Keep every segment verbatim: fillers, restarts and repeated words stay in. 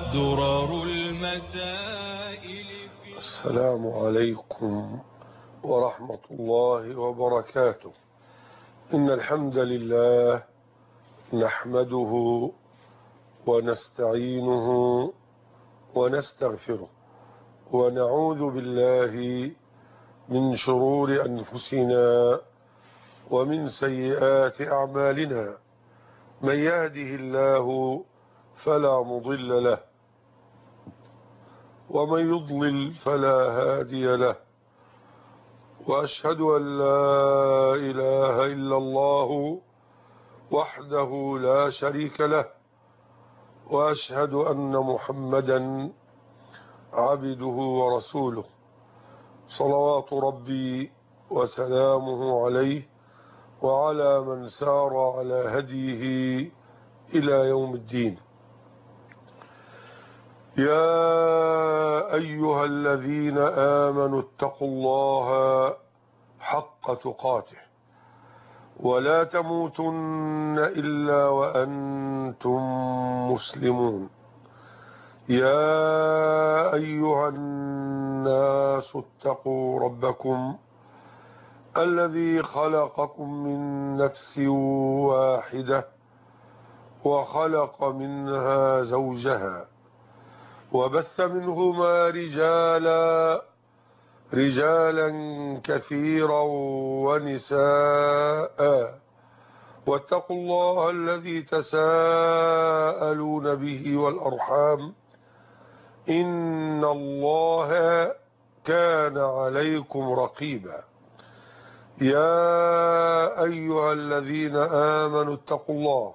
درر المسائل في السلام عليكم ورحمة الله وبركاته. إن الحمد لله نحمده ونستعينه ونستغفره ونعوذ بالله من شرور أنفسنا ومن سيئات أعمالنا. من يهده الله فلا مضل له ومن يضلل فلا هادي له، وأشهد أن لا إله إلا الله وحده لا شريك له، وأشهد أن محمدا عبده ورسوله صلوات ربي وسلامه عليه وعلى من سار على هديه إلى يوم الدين. يا أيها الذين آمنوا اتقوا الله حق تقاته ولا تموتن إلا وأنتم مسلمون. يا أيها الناس اتقوا ربكم الذي خلقكم من نفس واحدة وخلق منها زوجها وبث منهما رجالا رجالا كثيرا ونساء، واتقوا الله الذي تساءلون به والأرحام إن الله كان عليكم رقيبا. يا أيها الذين آمنوا اتقوا الله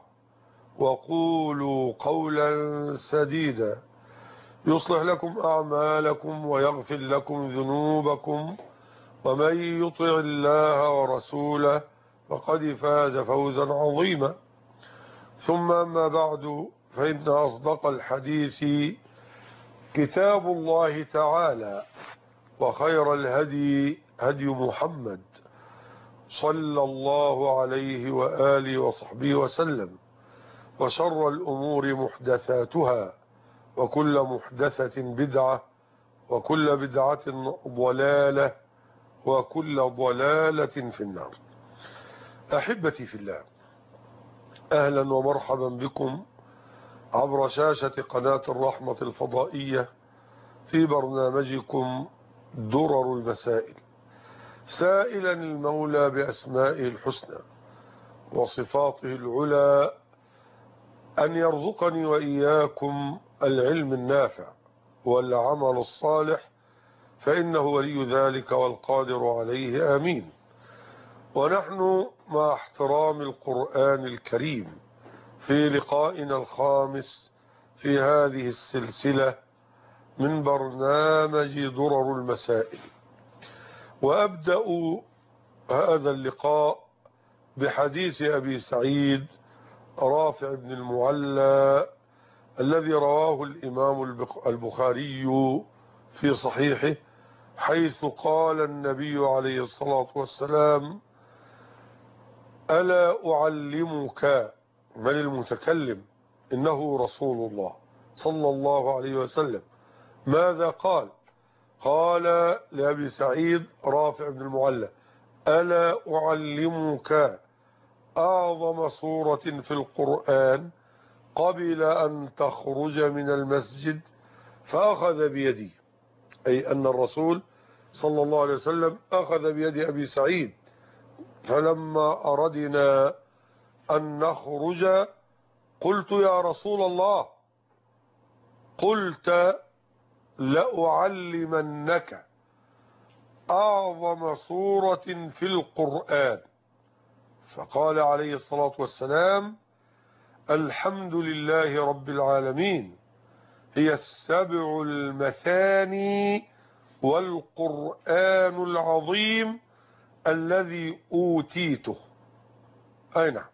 وقولوا قولا سديدا يصلح لكم أعمالكم ويغفر لكم ذنوبكم، ومن يطع الله ورسوله فقد فاز فوزا عظيما. ثم أما بعد، فإن أصدق الحديث كتاب الله تعالى، وخير الهدي هدي محمد صلى الله عليه وآله وصحبه وسلم، وشر الأمور محدثاتها، وكل محدثة بدعة، وكل بدعة ضلالة، وكل ضلالة في النار. أحبتي في الله، أهلا ومرحبا بكم عبر شاشة قناة الرحمة الفضائية في برنامجكم درر المسائل، سائلا المولى بأسمائه الحسنى وصفاته العلى أن يرزقني وإياكم العلم النافع والعمل الصالح، فإنه ولي ذلك والقادر عليه، آمين. ونحن مع احترام القرآن الكريم في لقائنا الخامس في هذه السلسلة من برنامج درر المسائل، وأبدأ هذا اللقاء بحديث أبي سعيد رافع بن المعلى الذي رواه الإمام البخاري في صحيحه، حيث قال النبي عليه الصلاة والسلام: ألا أعلمك؟ من المتكلم؟ إنه رسول الله صلى الله عليه وسلم. ماذا قال؟ قال لأبي سعيد رافع بن المعلى: ألا أعلمك أعظم سورة في القرآن قبل أن تخرج من المسجد؟ فأخذ بيدي، أي أن الرسول صلى الله عليه وسلم أخذ بيد أبي سعيد، فلما أردنا أن نخرج قلت: يا رسول الله، قلت لأعلمنك أعظم سورة في القرآن. فقال عليه الصلاة والسلام: الحمد لله رب العالمين، هي السبع المثاني والقرآن العظيم الذي أوتيته. أي نعم.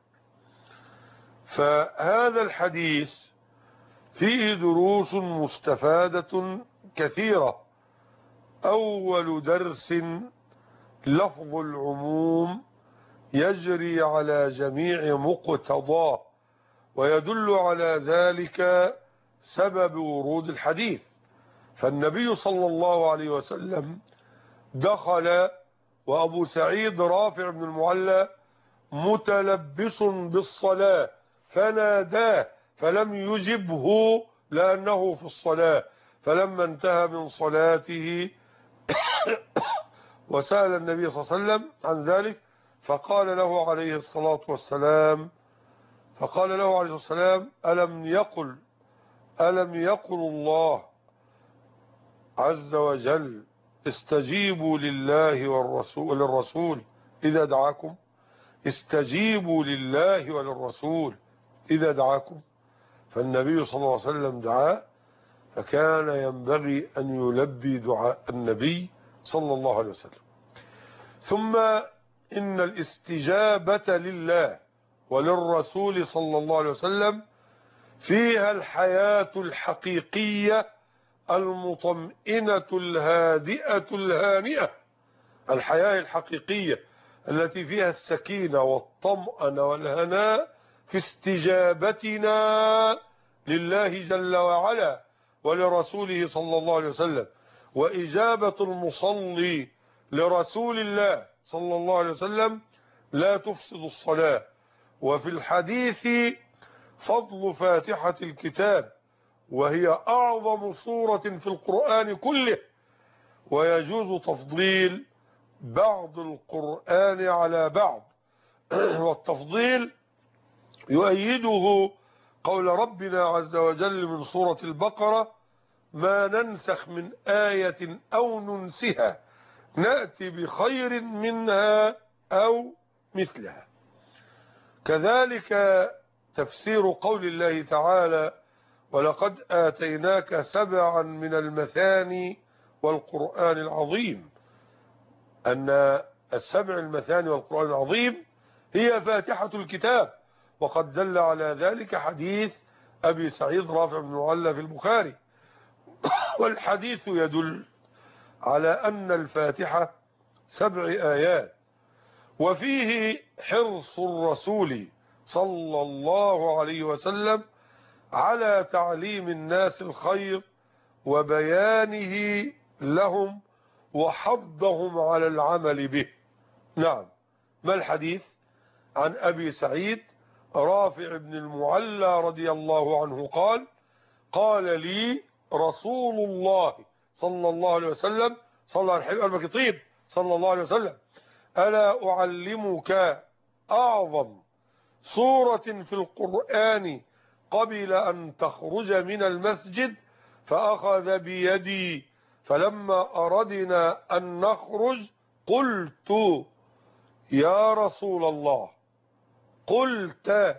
فهذا الحديث فيه دروس مستفادة كثيرة. أول درس: لفظ العموم يجري على جميع مقتضاه، ويدل على ذلك سبب ورود الحديث. فالنبي صلى الله عليه وسلم دخل وأبو سعيد رافع بن المعلى متلبس بالصلاة فناداه فلم يجبه لأنه في الصلاة، فلما انتهى من صلاته وسأل النبي صلى الله عليه وسلم عن ذلك فقال له عليه الصلاة والسلام فقال له عليه الصلاة والسلام ألم يقل ألم يقل الله عز وجل استجيبوا لله والرسول للرسول إذا دعاكم، استجيبوا لله وللرسول إذا دعاكم. فالنبي صلى الله عليه وسلم دعاه، فكان ينبغي أن يلبي دعاء النبي صلى الله عليه وسلم. ثم إن الاستجابة لله وللرسول صلى الله عليه وسلم فيها الحياة الحقيقية المطمئنة الهادئة الهانئة، الحياة الحقيقية التي فيها السكينة والطمأنة والهناء في استجابتنا لله جل وعلا ولرسوله صلى الله عليه وسلم، وإجابة المصلي لرسول الله صلى الله عليه وسلم لا تفسد الصلاة. وفي الحديث فضل فاتحة الكتاب، وهي أعظم سورة في القرآن كله، ويجوز تفضيل بعض القرآن على بعض، والتفضيل يؤيده قول ربنا عز وجل من سورة البقرة ما ننسخ من آية أو ننسها نأتي بخير منها أو مثلها. كذلك تفسير قول الله تعالى ولقد آتيناك سبعا من المثاني والقرآن العظيم، أن السبع المثاني والقرآن العظيم هي فاتحة الكتاب، وقد دل على ذلك حديث أبي سعيد رافع بن المعلى في البخاري. والحديث يدل على أن الفاتحة سبع آيات، وفيه حرص الرسول صلى الله عليه وسلم على تعليم الناس الخير وبيانه لهم وحضهم على العمل به. نعم. ما الحديث؟ عن أبي سعيد رافع بن المعلى رضي الله عنه قال قال لي رسول الله صلى الله عليه وسلم صلى على الحبيب قلبك طيب صلى الله عليه وسلم ألا أعلمك أعظم سورة في القرآن قبل أن تخرج من المسجد؟ فأخذ بيدي فلما أردنا أن نخرج قلت يا رسول الله قلت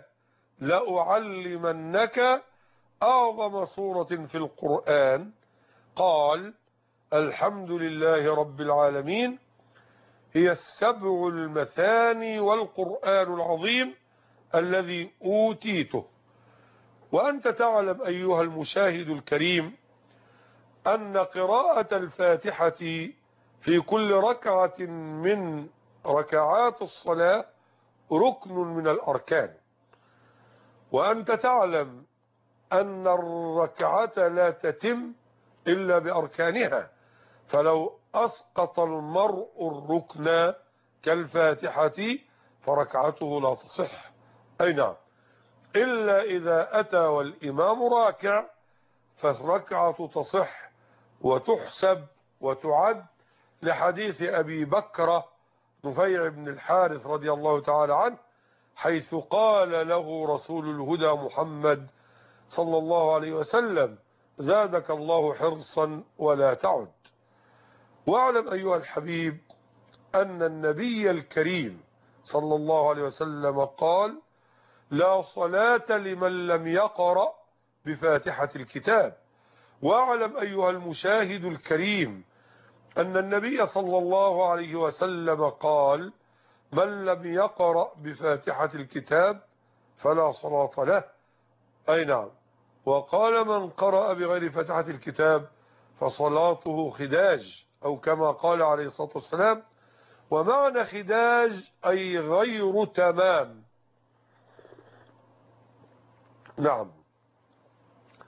لأعلمنك أعظم سورة في القرآن؟ قال الحمد لله رب العالمين هي السبع المثاني والقرآن العظيم الذي أوتيته. وأنت تعلم أيها المشاهد الكريم أن قراءة الفاتحة في كل ركعة من ركعات الصلاة ركن من الأركان، وأنت تعلم أن الركعة لا تتم إلا بأركانها، فلو أسقط المرء الركن كالفاتحة فركعته لا تصح. أي نعم، إلا إذا أتى والإمام راكع فالركعة تصح وتحسب وتعد، لحديث أبي بكر نفيع بن الحارث رضي الله تعالى عنه حيث قال له رسول الهدى محمد صلى الله عليه وسلم زادك الله حرصا ولا تعد. واعلم أيها الحبيب أن النبي الكريم صلى الله عليه وسلم قال لا صلاة لمن لم يقرأ بفاتحة الكتاب. واعلم أيها المشاهد الكريم أن النبي صلى الله عليه وسلم قال من لم يقرأ بفاتحة الكتاب فلا صلاة له. أي نعم. وقال من قرأ بغير فاتحة الكتاب فصلاته خداج، أو كما قال عليه الصلاة والسلام. ومعنى خداج أي غير تمام. نعم.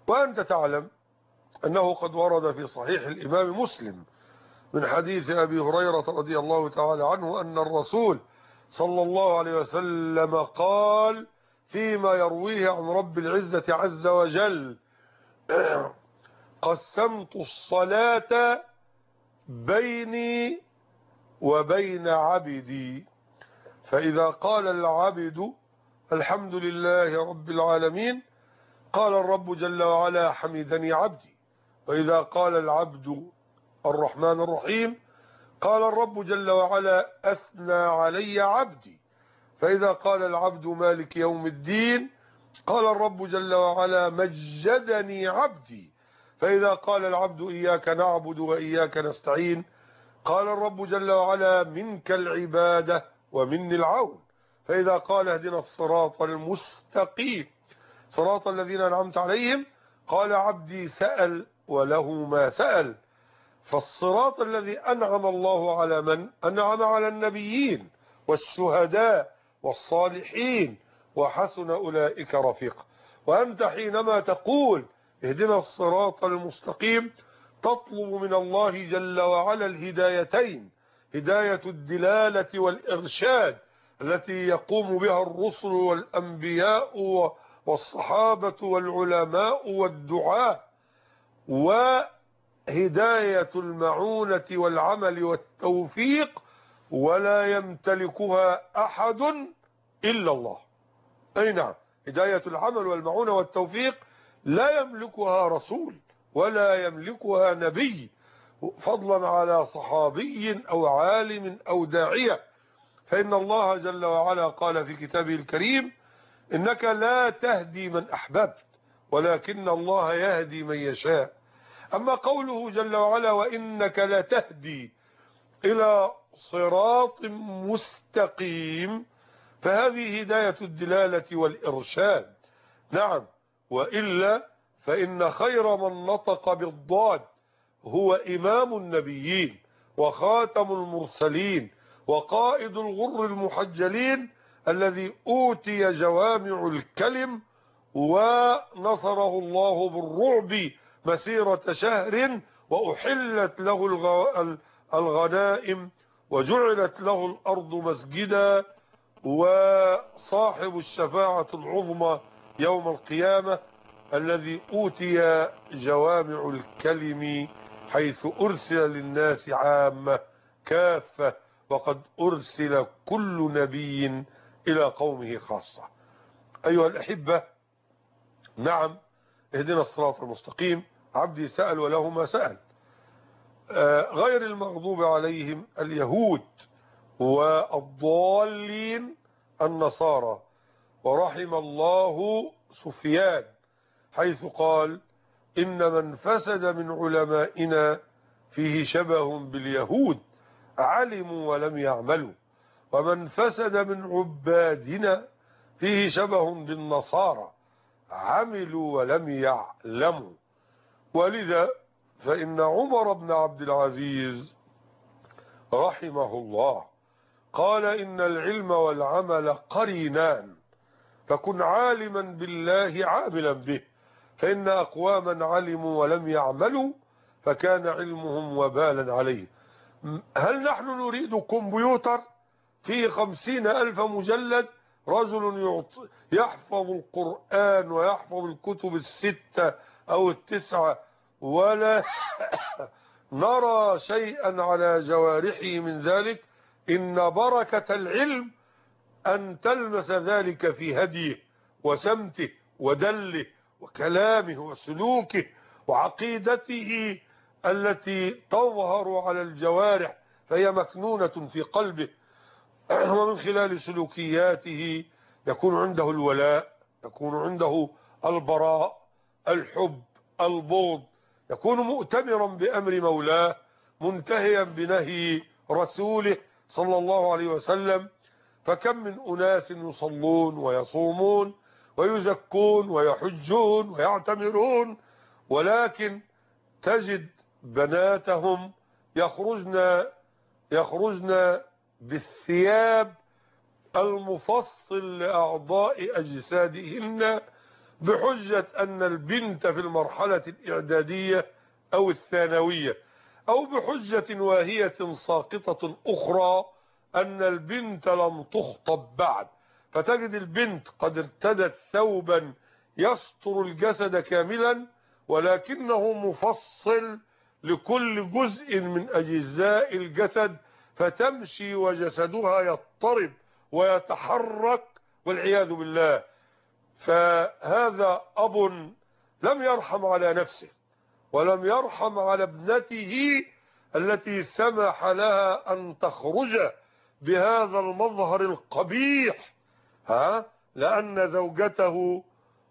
وأنت تعلم أنه قد ورد في صحيح الإمام مسلم من حديث أبي هريرة رضي الله تعالى عنه أن الرسول صلى الله عليه وسلم قال فيما يرويه عن رب العزة عز وجل: قسمت الصلاة بيني وبين عبدي، فإذا قال العبد الحمد لله رب العالمين قال الرب جل وعلا: حمدني عبدي. وإذا قال العبد الرحمن الرحيم قال الرب جل وعلا: أثنى علي عبدي. فإذا قال العبد مالك يوم الدين قال الرب جل وعلا: مجدني عبدي. فإذا قال العبد إياك نعبد وإياك نستعين قال الرب جل وعلا: منك العبادة ومني العون. فإذا قال اهدنا الصراط المستقيم صراط الذين أنعمت عليهم قال عبدي سأل وله ما سأل. فالصراط الذي أنعم الله على من؟ أنعم على النبيين والشهداء والصالحين وحسن أولئك رفيقا. وأنت حينما تقول اهدنا الصراط المستقيم تطلب من الله جل وعلا الهدايتين: هداية الدلالة والإرشاد التي يقوم بها الرسل والأنبياء والصحابة والعلماء والدعاء، وهداية المعونة والعمل والتوفيق ولا يمتلكها أحد إلا الله. أي نعم، هداية العمل والمعونة والتوفيق لا يملكها رسول ولا يملكها نبي، فضلا على صحابي أو عالم أو داعية. فإن الله جل وعلا قال في كتابه الكريم: إنك لا تهدي من أحببت ولكن الله يهدي من يشاء. أما قوله جل وعلا: وإنك لا تهدي إلى صراط مستقيم، فهذه هداية الدلالة والإرشاد. نعم، وإلا فإن خير من نطق بالضاد هو إمام النبيين وخاتم المرسلين وقائد الغر المحجلين الذي أوتي جوامع الكلم ونصره الله بالرعب مسيرة شهر، وأحلت له الغنائم وجعلت له الأرض مسجدا، وصاحب الشفاعة العظمى يوم القيامة الذي أوتي جوامع الكلم حيث أرسل للناس عامة كافة، وقد أرسل كل نبي إلى قومه خاصة. أيها الأحبة، نعم، اهدنا الصراط المستقيم، عبدي سأل وله ما سأل. غير المغضوب عليهم اليهود والضالين النصارى. ورحم الله سفيان حيث قال: إن من فسد من علمائنا فيه شبه باليهود علموا ولم يعملوا، ومن فسد من عبادنا فيه شبه بالنصارى عملوا ولم يعلموا. ولذا فإن عمر بن عبد العزيز رحمه الله قال: إن العلم والعمل قرينان، فكن عالما بالله عاملا به، فإن أقواما علموا ولم يعملوا فكان علمهم وبالا عليه. هل نحن نريد كمبيوتر فيه خمسين ألف مجلد، رجل يحفظ القرآن ويحفظ الكتب الستة أو التسعة ولا نرى شيئا على جوارحه من ذلك؟ إن بركة العلم أن تلمس ذلك في هديه وسمته ودله وكلامه وسلوكه وعقيدته التي تظهر على الجوارح فهي مكنونة في قلبه، ومن خلال سلوكياته يكون عنده الولاء، يكون عنده البراء، الحب، البغض، يكون مؤتمرا بأمر مولاه، منتهيا بنهي رسوله صلى الله عليه وسلم. فكم من أناس يصلون ويصومون ويزكون ويحجون ويعتمرون، ولكن تجد بناتهم يخرجن يخرجن بالثياب المفصل لأعضاء أجسادهن بحجة أن البنت في المرحلة الإعدادية أو الثانوية، أو بحجة واهية ساقطة أخرى أن البنت لم تخطب بعد، فتجد البنت قد ارتدت ثوبا يستر الجسد كاملا ولكنه مفصل لكل جزء من أجزاء الجسد، فتمشي وجسدها يضطرب ويتحرك والعياذ بالله. فهذا أب لم يرحم على نفسه ولم يرحم على ابنته التي سمح لها أن تخرج بهذا المظهر القبيح، ها لأن زوجته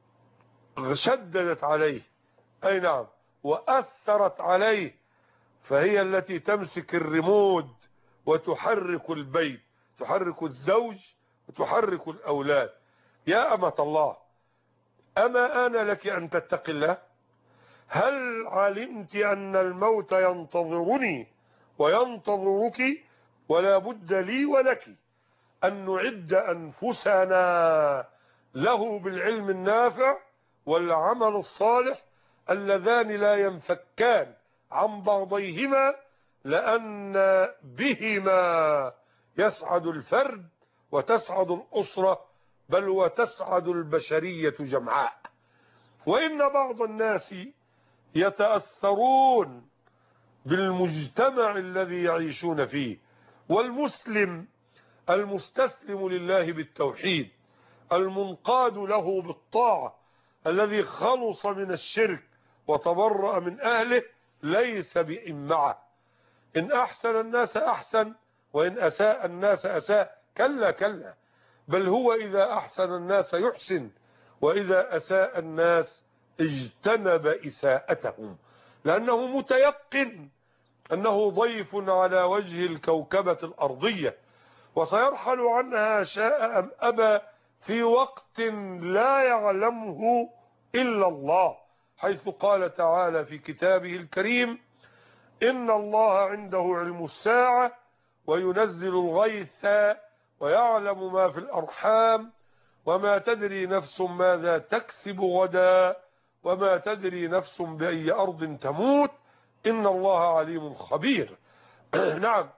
شددت عليه، أي نعم، وأثرت عليه، فهي التي تمسك الريموت وتحرك البيت، تحرك الزوج وتحرك الأولاد. يا أمة الله، أما آن لك أن تتقي الله؟ هل علمت أن الموت ينتظرني وينتظرك، ولا بد لي ولك أن نعد أنفسنا له بالعلم النافع والعمل الصالح اللذان لا ينفكان عن بعضيهما، لأن بهما يسعد الفرد وتسعد الأسرة، بل وتسعد البشرية جمعاء. وإن بعض الناس يتأثرون بالمجتمع الذي يعيشون فيه، والمسلم المستسلم لله بالتوحيد المنقاد له بالطاعة الذي خلص من الشرك وتبرأ من أهله ليس بإمعة. إن أحسن الناس أحسن، وإن أساء الناس أساء، كلا كلا، بل هو إذا أحسن الناس يحسن، وإذا أساء الناس اجتنب إساءتهم، لأنه متيقن أنه ضيف على وجه الكوكبة الأرضية، وسيرحل عنها شاء أم أبى في وقت لا يعلمه إلا الله، حيث قال تعالى في كتابه الكريم: إن الله عنده علم الساعة وينزل الغيث ويعلم ما في الأرحام وما تدري نفس ماذا تكسب غدا وما تدري نفس بأي أرض تموت إن الله عليم خبير. نعم.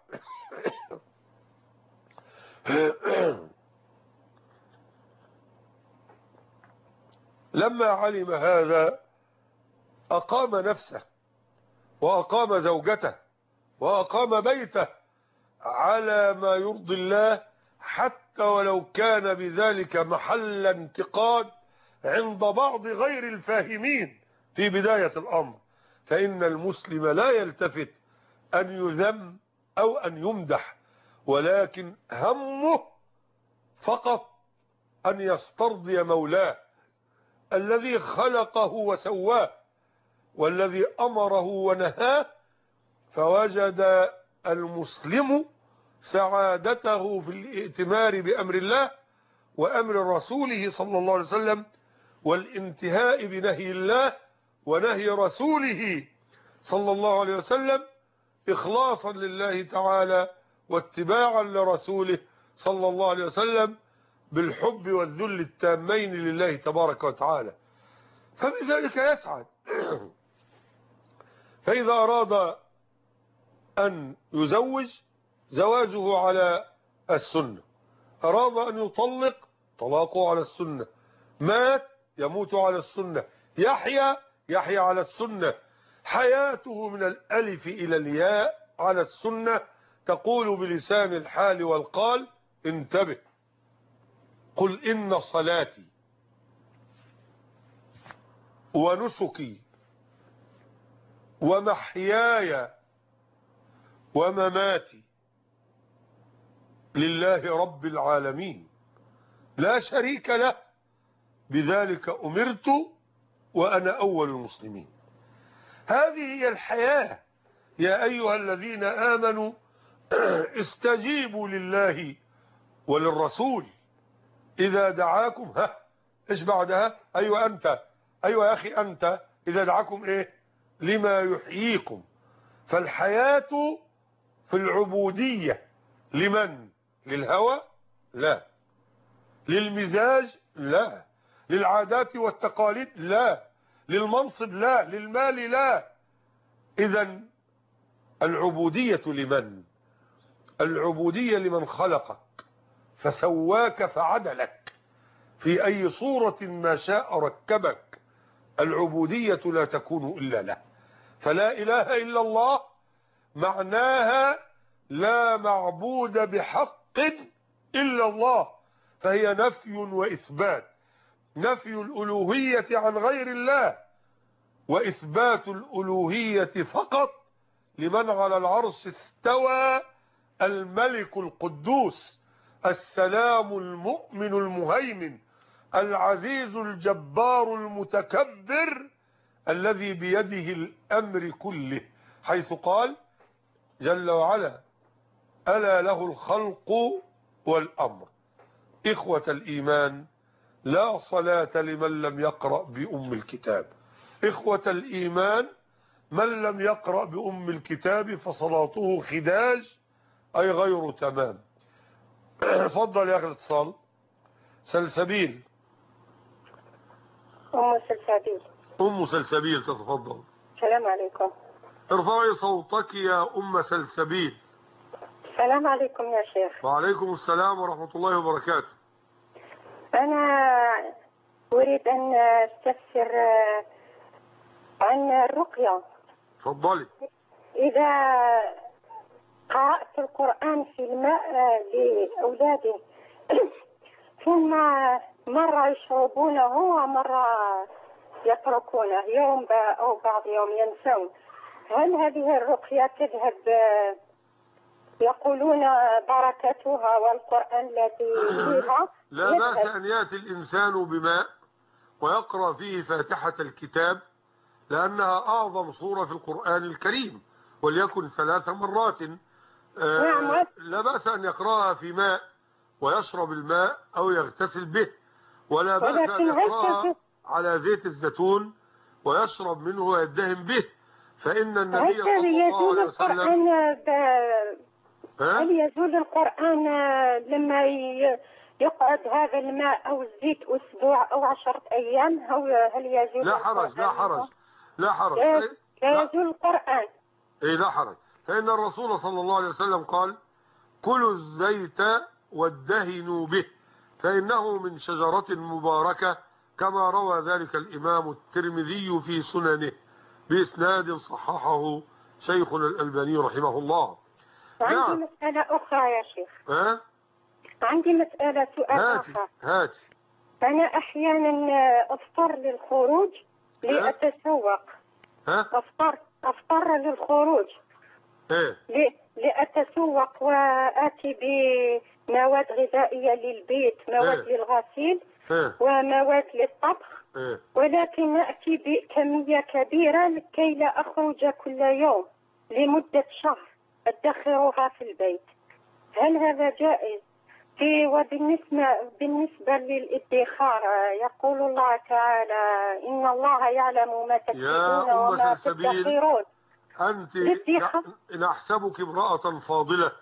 لما علم هذا أقام نفسه وأقام زوجته وأقام بيته على ما يرضي الله، حتى ولو كان بذلك محل انتقاد عند بعض غير الفاهمين في بداية الأمر، فإن المسلم لا يلتفت أن يذم أو أن يمدح، ولكن همه فقط أن يسترضي مولاه الذي خلقه وسواه والذي أمره ونهاه. فوجد المسلم سعادته في الائتمار بأمر الله وأمر رسوله صلى الله عليه وسلم، والانتهاء بنهي الله ونهي رسوله صلى الله عليه وسلم، إخلاصا لله تعالى واتباعا لرسوله صلى الله عليه وسلم، بالحب والذل التامين لله تبارك وتعالى، فبذلك يسعد. فإذا أراد أن يزوج، زواجه على السنة، أراد أن يطلق، طلاقه على السنة، مات، يموت على السنة، يحيى، يحيى على السنة، حياته من الألف إلى الياء على السنة، تقول بلسان الحال والقال: انتبه، قل إن صلاتي ونسكي ومحياي ومماتي لله رب العالمين لا شريك له، بذلك أمرت وأنا أول المسلمين. هذه هي الحياة. يا أيها الذين آمنوا استجيبوا لله وللرسول إذا دعاكم، ها إيش بعدها؟ أيوة أنت، أيوة يا أخي أنت، إذا دعاكم إيه؟ لما يحييكم. فالحياة في العبودية لمن؟ للهوى؟ لا. للمزاج؟ لا. للعادات والتقاليد؟ لا. للمنصب؟ لا. للمال؟ لا. إذن العبودية لمن؟ العبودية لمن خلقك فسواك فعدلك في أي صورة ما شاء ركبك. العبودية لا تكون إلا له. فلا إله إلا الله معناها لا معبود بحق إلا الله، فهي نفي وإثبات. نفي الألوهية عن غير الله، وإثبات الألوهية فقط لمن على العرش استوى، الملك القدوس السلام المؤمن المهيمن العزيز الجبار المتكبر الذي بيده الأمر كله، حيث قال جل وعلا: ألا له الخلق والأمر. إخوة الإيمان، لا صلاة لمن لم يقرأ بأم الكتاب. إخوة الإيمان، من لم يقرأ بأم الكتاب فصلاته خداج، أي غير تمام. تفضل يا أخي الاتصال. سلسبيل. أم سلسبيل. أم سلسبيل تتفضل. السلام عليكم. ارفعي صوتك يا أم سلسبيل. السلام عليكم يا شيخ. وعليكم السلام ورحمة الله وبركاته. أنا أريد أن أستفسر عن الرقية. تفضلي. إذا قرأت القرآن في الماء لأولادي ثم مرة يشربونه ومرة يتركونه، يوم أو بعض يوم ينسون، هل هذه الرقية تذهب؟ يقولون بركتها والقرآن الذي فيها. لا بأس أن يأتي الإنسان بماء ويقرأ فيه فاتحة الكتاب، لأنها أعظم سورة في القرآن الكريم، وليكن ثلاث مرات. آه لا بأس أن يقرأها في ماء ويشرب الماء أو يغتسل به، ولا بأس أن يقرأها على زيت الزيتون ويشرب منه ويدهن به، فإن النبي صلى الله عليه وسلم هل يزول القرآن لما يقعد هذا الماء أو الزيت أسبوع أو عشرة أيام؟ هل يزول؟ لا حرج لا حرج لا حرج لا يزول القرآن. إيه لا حرج، فإن الرسول صلى الله عليه وسلم قال: كلوا الزيت وادهنوا به فإنه من شجرة مباركة، كما روى ذلك الإمام الترمذي في سننه بإسناد صححه شيخنا الألباني رحمه الله. عندي نعم. مسألة أخرى يا شيخ. ها؟ عندي مسألة سؤال هاتي. آخر. هاتي. أنا أحيانا أفطر للخروج لأتسوق. ها؟ أفطر أفطر للخروج. إيه؟ لأتسوق وآتي بمواد غذائية للبيت، مواد إيه؟ للغسيل إيه؟ ومواد للطبخ. إيه؟ ولكن أتي بكمية كبيرة لكي لا أخرج كل يوم لمدة شهر أدخرها في البيت. هل هذا جائز؟ وبالنسبة بالنسبة للادخار، يقول الله تعالى: إن الله يعلم ما تكسبون وما تدخرون. أنت نحسبك امرأة فاضلة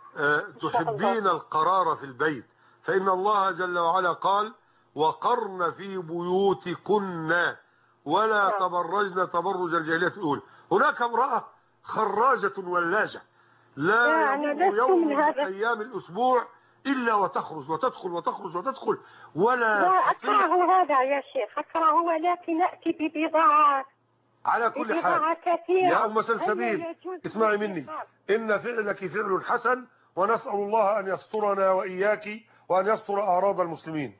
تحبين القرار في البيت، فإن الله جل وعلا قال: وقرن في بيوتكن ولا تبرجن تبرج الجاهلية الأولى. هناك امرأة خراجة ولاجة لا يمر يوم من أيام الأسبوع إلا وتخرج وتدخل وتخرج وتدخل ولا لا أكره هذا يا شيخ، أكره، ولكن نأتي ببضاعة على كل حال. يا أم سلسبيل اسمعي مني، إن فعلك فعل حسن، ونسأل الله أن يسترنا وإياك وأن يستر أعراض المسلمين.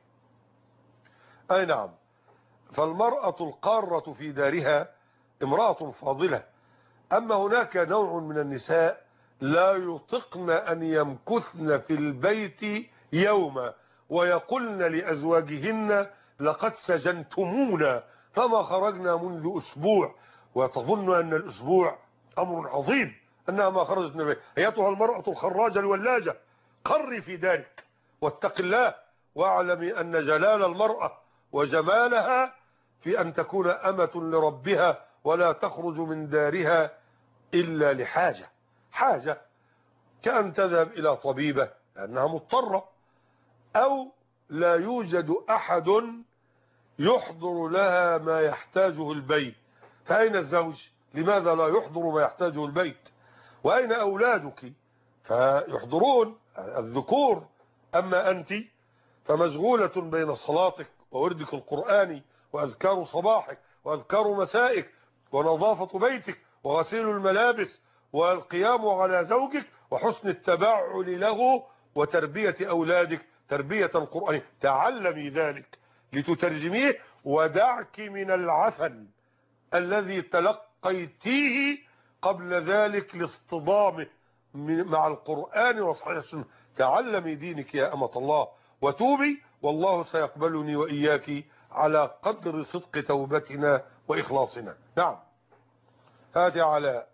أي نعم. فالمرأة القارة في دارها امرأة فاضلة. أما هناك نوع من النساء لا يطقن أن يمكثن في البيت يوما ويقولن لأزواجهن: لقد سجنتمونا فما خرجنا منذ أسبوع، وتظن أن الأسبوع أمر عظيم أنها ما خرجت من البيت. أيتها المرأة الخراجة الولاجة، قري في دارك واتق الله، واعلمي أن جلال المرأة وجمالها في أن تكون أمة لربها ولا تخرج من دارها إلا لحاجة، حاجة كأن تذهب إلى طبيبة لأنها مضطرة، أو لا يوجد أحد يحضر لها ما يحتاجه البيت، فأين الزوج؟ لماذا لا يحضر ما يحتاجه البيت؟ وأين أولادك؟ فيحضرون الذكور. أما أنت فمشغولة بين صلاتك ووردك القرآني وأذكار صباحك وأذكار مسائك ونظافة بيتك وغسيل الملابس والقيام على زوجك وحسن التبعل له وتربية أولادك تربية قرآنية. تعلمي ذلك لتترجميه، ودعك من العفن الذي تلقيتيه قبل ذلك لاصطدامه مع القرآن وصحيح السنة. تعلمي دينك يا أمة الله وتوبي، والله سيقبلني وإياك على قدر صدق توبتنا وإخلاصنا. نعم. هاتي علاء،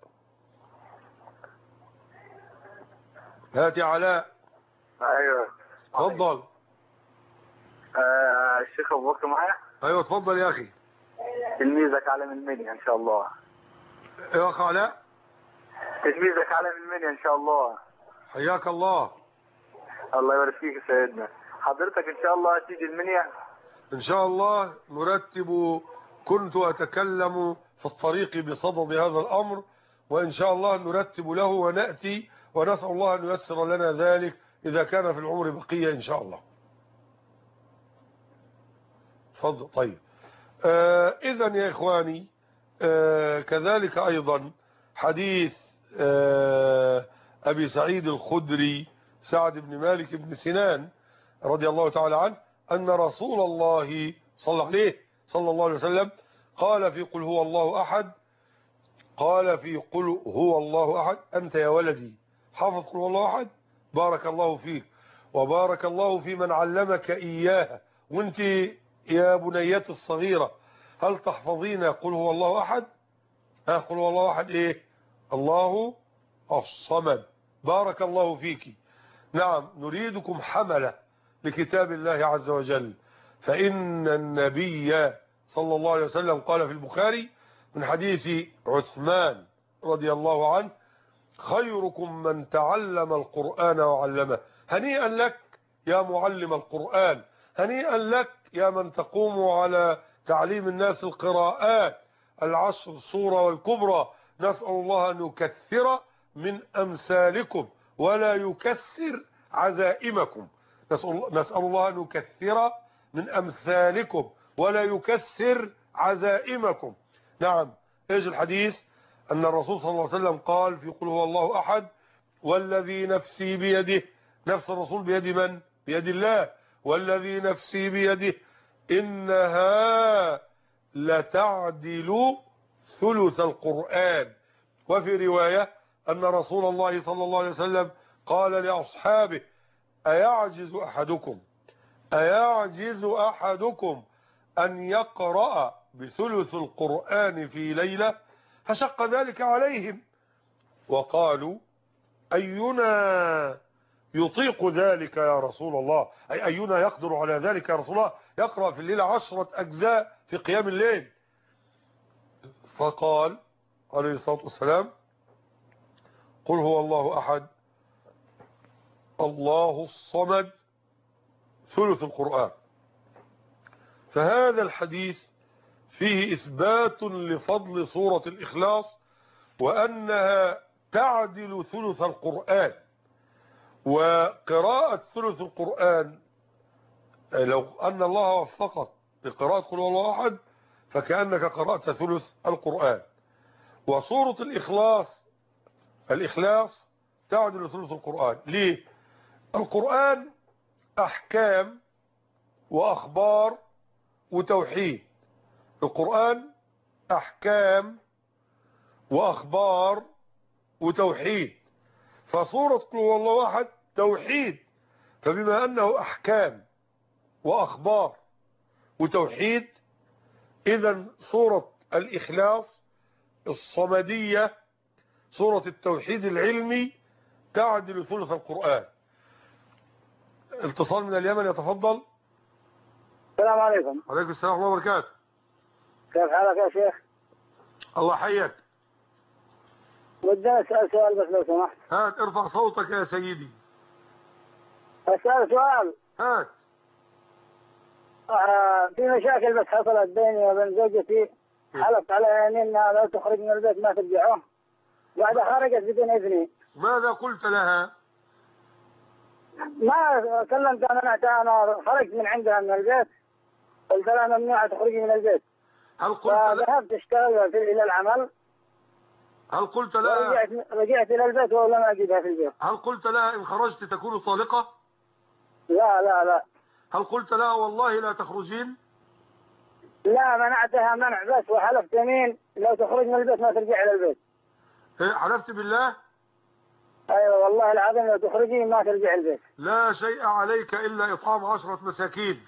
هاتي علاء. ايوه تفضل. آه الشيخ ابو بكر معايا. ايوه اتفضل يا اخي. تلميذك علم المنيا ان شاء الله. يا اخ علاء. تلميذك علم المنيا ان شاء الله. حياك الله. الله يبارك فيك يا سيدنا. حضرتك ان شاء الله هتيجي المنيا؟ ان شاء الله نرتب. كنت اتكلم في الطريق بصدد هذا الامر، وان شاء الله نرتب له وناتي، ونسال الله ان ييسر لنا ذلك اذا كان في العمر بقيه ان شاء الله. تفضل. طيب آه اذا يا اخواني، آه كذلك ايضا حديث آه ابي سعيد الخدري سعد بن مالك بن سنان رضي الله تعالى عنه ان رسول الله صلى عليه صلى الله عليه وسلم قال في قل هو الله احد، قال في قل هو الله احد انت يا ولدي حافظ قل هو الله احد، بارك الله فيك وبارك الله في من علمك اياها. وانت يا بنيتي الصغيرة هل تحفظين قل هو الله احد؟ ها قل هو الله احد ايه؟ الله الصمد. بارك الله فيك. نعم نريدكم حملة لكتاب الله عز وجل، فإن النبي صلى الله عليه وسلم قال في البخاري من حديث عثمان رضي الله عنه خيركم من تعلم القرآن وعلمه. هنيئا لك يا معلم القرآن، هنيئا لك يا من تقوم على تعليم الناس القراءات العشر الصورة والكبرى. نسأل الله أن يكثر من أمثالكم ولا يكسر عزائمكم. نسأل الله أن يكثر من أمثالكم ولا يكسر عزائمكم. نعم. ايش الحديث؟ أن الرسول صلى الله عليه وسلم قال في قل هو الله أحد والذي نفسي بيده. نفس الرسول بيد من؟ بيد الله. والذي نفسي بيده إنها لتعدل ثلث القرآن. وفي رواية أن رسول الله صلى الله عليه وسلم قال لأصحابه أيعجز أحدكم أيعجز أحدكم أن يقرأ بثلث القرآن في ليلة؟ فشق ذلك عليهم وقالوا أينا يطيق ذلك يا رسول الله؟ أي أينا يقدر على ذلك يا رسول الله؟ يقرأ في الليلة عشرة أجزاء في قيام الليل. فقال عليه الصلاة والسلام قل هو الله أحد الله الصمد ثلث القرآن. فهذا الحديث فيه إثبات لفضل سورة الإخلاص وأنها تعدل ثلث القرآن. وقراءة ثلث القرآن لو أن الله وفقك بقراءة قل هو الله أحد فكأنك قرأت ثلث القرآن. وسورة الإخلاص الإخلاص تعدل ثلث القرآن. ليه؟ القرآن أحكام وأخبار وتوحيد. القرآن أحكام وأخبار وتوحيد. فسورة قل هو الله أحد توحيد، فبما أنه أحكام وأخبار وتوحيد إذن سورة الإخلاص الصمدية سورة التوحيد العلمي تعدل ثلث القرآن. اتصال من اليمن يتفضل. السلام عليكم. عليكم السلام ورحمة الله وبركاته. كيف حالك يا شيخ؟ الله حيك. ودي أسأل سؤال بس لو سمحت. هات ارفع صوتك يا سيدي. أسأل سؤال. هات. آه في مشاكل بس حصلت بيني وبين زوجتي، حلفت على يمينها لا تخرج من البيت ما ترجعه، بعد خرجت بدون إذني. ماذا قلت لها؟ ما كلمتها منعتها، أنا خرجت من عندها من البيت، قلت لها ممنوعة تخرجي من البيت. هل قلت لها؟ فذهبت اشتغل إلى العمل. هل قلت لها؟ رجعت رجعت إلى البيت ولم أجدها في البيت. هل قلت لها إن خرجت تكون طالقة؟ لا لا لا. هل قلت لها والله لا تخرجين؟ لا، منعتها منع بس، وحلفت يمين لو تخرج من البيت ما ترجع إلى البيت. إيه حلفت بالله؟ أيوة والله العظيم لو تخرجي ما ترجع البيت. لا شيء عليك إلا إطعام عشرة مساكين.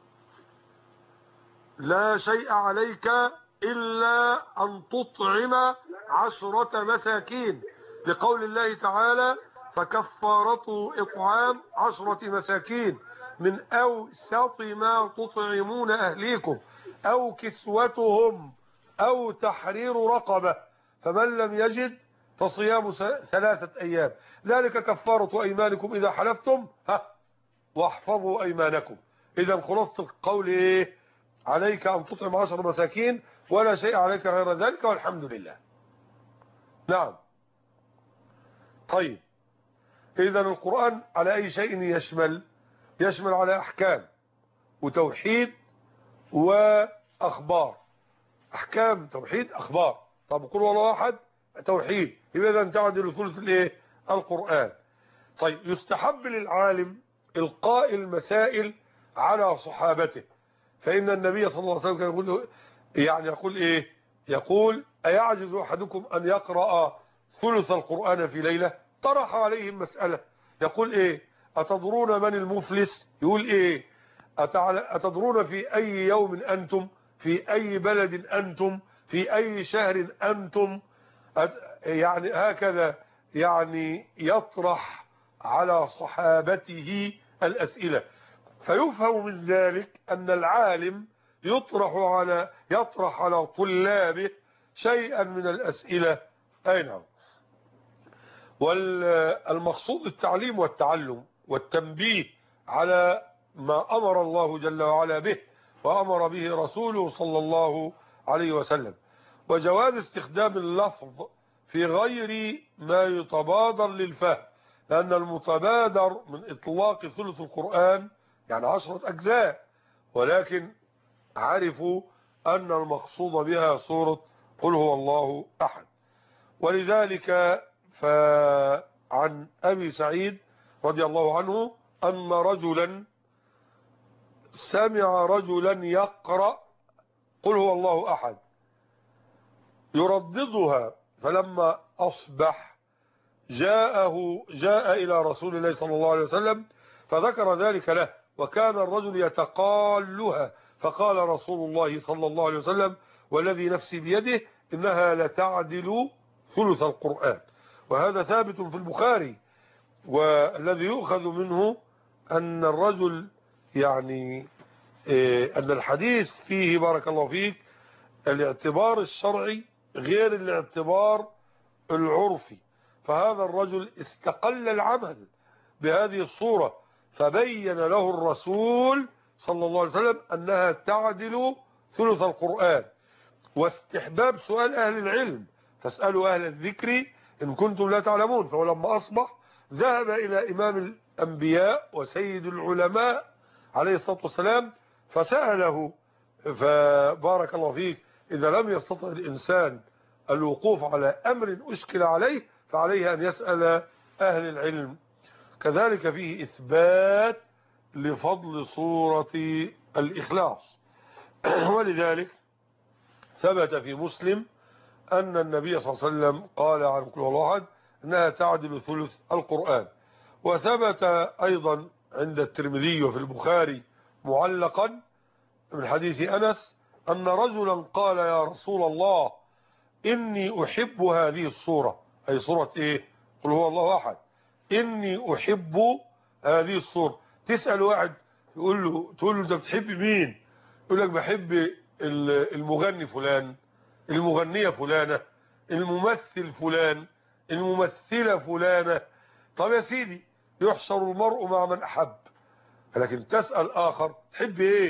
لا شيء عليك إلا أن تطعم عشرة مساكين، لقول الله تعالى فكفارته إطعام عشرة مساكين من أوسط ما تطعمون أهليكم أو كسوتهم أو تحرير رقبة، فمن لم يجد فصيام ثلاثة أيام، ذلك كفارة أيمانكم إذا حلفتم ها واحفظوا أيمانكم. إذا خلاصة القول إيه؟ عليك أن تطعم عشر مساكين ولا شيء عليك غير ذلك والحمد لله. نعم. طيب، إذا القرآن على أي شيء يشمل؟ يشمل على أحكام وتوحيد وأخبار. أحكام، توحيد، أخبار. طب قل والله أحد توحيد، يبقى إذا تعدل ثلث الإيه؟ القرآن. طيب، يستحب للعالم إلقاء المسائل على صحابته، فإن النبي صلى الله عليه وسلم كان يقول يعني يقول إيه؟ يقول أيعجز أحدكم أن يقرأ ثلث القرآن في ليلة؟ طرح عليهم مسألة، يقول إيه؟ أتدرون من المفلس؟ يقول إيه؟ أتدرون في أي يوم أنتم؟ في أي بلد أنتم؟ في أي شهر أنتم؟ يعني هكذا يعني يطرح على صحابته الأسئلة، فيفهم من ذلك أن العالم يطرح على يطرح على طلابه شيئا من الأسئلة. أي نعم. والمقصود التعليم والتعلم والتنبيه على ما أمر الله جل وعلا به وأمر به رسوله صلى الله عليه وسلم، وجواز استخدام اللفظ في غير ما يتبادر للفهم، لأن المتبادر من إطلاق ثلث القرآن يعني عشرة أجزاء، ولكن عرفوا أن المقصود بها سورة قل هو الله أحد. ولذلك فعن أبي سعيد رضي الله عنه أن رجلا سمع رجلا يقرأ قل هو الله أحد يرددها، فلما أصبح جاءه جاء إلى رسول الله صلى الله عليه وسلم فذكر ذلك له، وكان الرجل يتقالها، فقال رسول الله صلى الله عليه وسلم والذي نفسي بيده إنها لتعدل ثلث القرآن. وهذا ثابت في البخاري، والذي يؤخذ منه أن الرجل يعني أن الحديث فيه بارك الله فيك الاعتبار الشرعي غير الاعتبار العرفي، فهذا الرجل استقل العمل بهذه الصورة، فبين له الرسول صلى الله عليه وسلم أنها تعدل ثلث القرآن. واستحباب سؤال أهل العلم، فاسألوا أهل الذكر إن كنتم لا تعلمون. فلما أصبح ذهب إلى إمام الأنبياء وسيد العلماء عليه الصلاة والسلام فسأله، فبارك الله فيك إذا لم يستطع الإنسان الوقوف على أمر أشكل عليه فعليه أن يسأل أهل العلم. كذلك فيه إثبات لفضل سورة الإخلاص، ولذلك ثبت في مسلم أن النبي صلى الله عليه وسلم قال عن قل هو الله أحد أنها تعدل ثلث القرآن. وثبت أيضا عند الترمذي وفي البخاري معلقا من حديث أنس أن رجلا قال يا رسول الله إني أحب هذه السورة، أي سورة إيه؟ قل هو الله أحد. إني أحب هذه السورة. تسأل واحد يقول له تقول له أنت بتحب مين؟ يقول لك بحب المغني فلان، المغنية فلانة، الممثل فلان، الممثلة فلانة. طب يا سيدي يحشر المرء مع من أحب، لكن تسأل آخر تحب إيه؟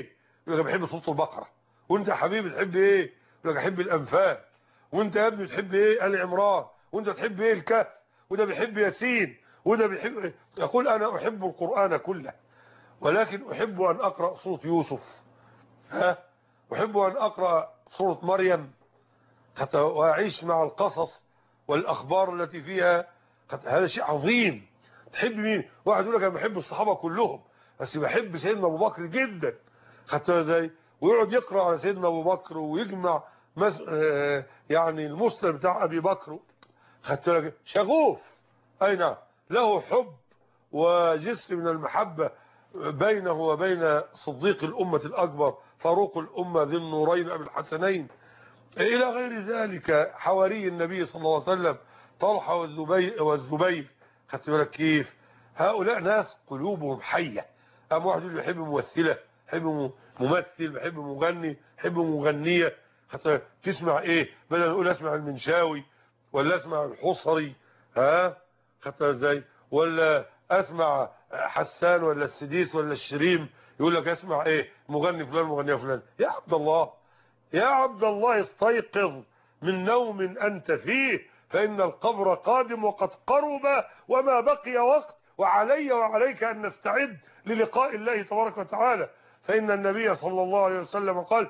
يقول لك بحب سوره البقره. وانت يا حبيبي تحب ايه؟ يقول لك احب الانفال. وانت يا ابني تحب ايه؟ ال عمران. وانت تحب ايه؟ الكهف. وده بيحب ياسين. وده بيحب إيه؟ يقول انا احب القران كله، ولكن احب ان اقرا سوره يوسف، ها، احب ان اقرا سوره مريم حتى واعيش مع القصص والاخبار التي فيها. هذا شيء عظيم. تحب مين؟ واحد يقول لك انا بحب الصحابه كلهم بس بحب سيدنا ابو بكر جدا، حتى زي ويقعد يقرا على سيدنا ابو بكر ويجمع مس... آه يعني المسلم بتاع ابي بكر، خدت لك شغوف. اي نعم، له حب وجسر من المحبه بينه وبين صديق الامه الاكبر فاروق الامه ذي النورين ابي الحسنين الى غير ذلك، حواري النبي صلى الله عليه وسلم طلحه والزبير والزبير. خدت بالك كيف؟ هؤلاء ناس قلوبهم حيه. اما واحد اللي يحب ممثله، يحب ممثل، يحب مغني، يحب مغنيه، حتى تسمع ايه؟ بدل نقول اسمع المنشاوي ولا اسمع الحصري، ها، خدت ازاي؟ ولا اسمع حسان ولا السديس ولا الشريم، يقول لك اسمع ايه؟ مغني فلان مغنيه فلان. يا عبد الله، يا عبد الله استيقظ من نوم أنت فيه، فإن القبر قادم وقد قرب وما بقي وقت، وعلي وعليك أن نستعد للقاء الله تبارك وتعالى. فإن النبي صلى الله عليه وسلم قال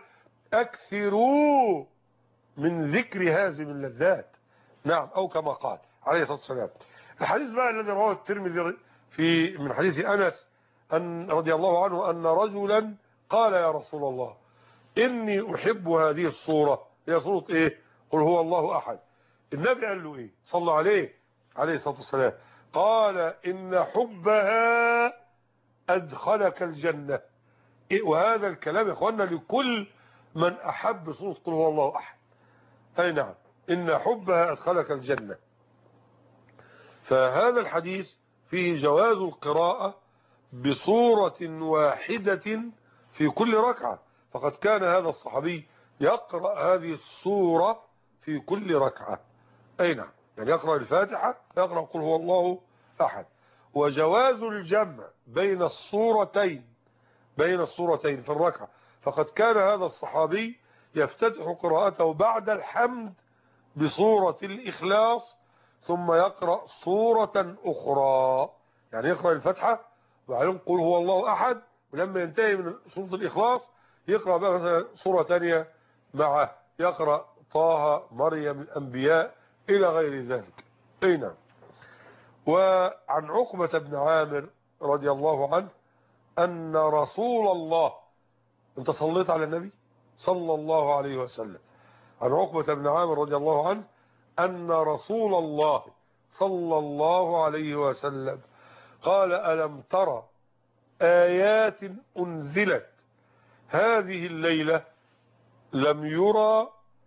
أكثروا من ذكر هازم اللذات. نعم، أو كما قال عليه الصلاة والسلام. الحديث بقى الذي رواه الترمذي في من حديث أنس أن رضي الله عنه أن رجلا قال يا رسول الله إني أحب هذه الصورة. هي صورة إيه؟ قل هو الله أحد. النبي قال له إيه؟ صلى عليه عليه الصلاة والسلام، قال إن حبها أدخلك الجنة. إيه؟ وهذا الكلام يا إخوانا لكل من أحب صورة قل هو الله أحد. أي نعم، إن حبها أدخلك الجنة. فهذا الحديث فيه جواز القراءة بصورة واحدة في كل ركعة، فقد كان هذا الصحابي يقرأ هذه السورة في كل ركعة. أي نعم، يعني يقرأ الفاتحة يقرأ قل هو الله أحد. وجواز الجمع بين السورتين بين السورتين في الركعة، فقد كان هذا الصحابي يفتتح قراءته بعد الحمد بسورة الإخلاص ثم يقرأ سورة أخرى، يعني يقرأ الفاتحة وبعدين قل هو الله أحد، ولما ينتهي من سورة الإخلاص يقرأ بقى مثلا سورة تانية معه، يقرأ طه، مريم، الأنبياء إلى غير ذلك. أي نعم. وعن عقبة بن عامر رضي الله عنه أن رسول الله، أنت صليت على النبي صلى الله عليه وسلم، عن عقبة بن عامر رضي الله عنه أن رسول الله صلى الله عليه وسلم قال ألم ترى آيات أنزلت هذه الليلة لم يرى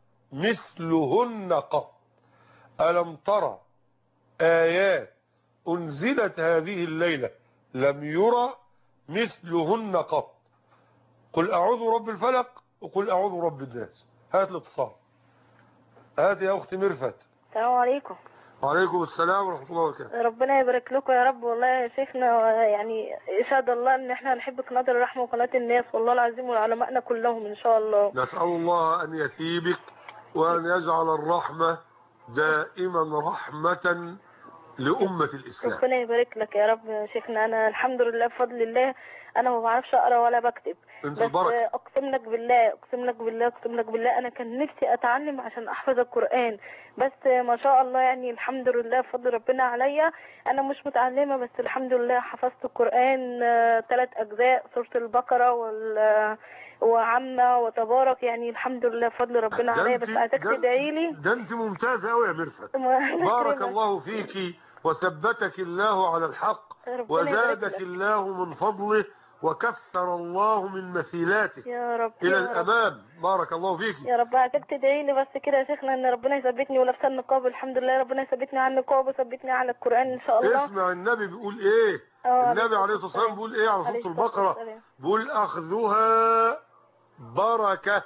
مثلهن قط. ألم ترى آيات أنزلت هذه الليلة لم يرى مثلهن قط. قل أعوذ رب الفلق وقل أعوذ رب الناس. هات الاتصال. هات يا أختي مرفت. السلام عليكم. وعليكم السلام ورحمة الله وبركاته. ربنا يبارك لكم يا رب. والله يا شيخنا يعني يشهد الله ان احنا نحب قناة الرحمة وقناة الناس والله العظيم وعلمائنا كلهم ان شاء الله. نسأل الله ان يثيبك وان يجعل الرحمة دائما رحمة لأمة الإسلام. ربنا يبارك لك يا رب يا شيخنا. انا الحمد لله بفضل الله انا ما بعرفش اقرا ولا بكتب، بس البركة. اقسم لك بالله اقسم لك بالله اقسم لك بالله انا كان نفسي اتعلم عشان احفظ القرآن، بس ما شاء الله يعني الحمد لله بفضل ربنا عليا. انا مش متعلمة بس الحمد لله حفظت القرآن ثلاث اجزاء، سورة البقرة وال وعامة وتبارك، يعني الحمد لله بفضل ربنا عليا. بس عايزك تدعي لي. ده انت ممتازة قوي يا مرفت. بارك الله فيكي وثبتك الله على الحق وزادك الله من فضله وكثر الله من مثيلاتك يا رب الى يا الامام. رب. بارك الله فيك يا رب. عايزك تدعي لي بس كده يا شيخنا ان ربنا يثبتني ولابسه النقاب. الحمد لله ربنا يثبتني على النقاب ويثبتني على القران ان شاء الله. اسمع النبي بيقول ايه. النبي عليه الصلاه والسلام بيقول ايه على سوره البقره؟ بيقول اخذها بركه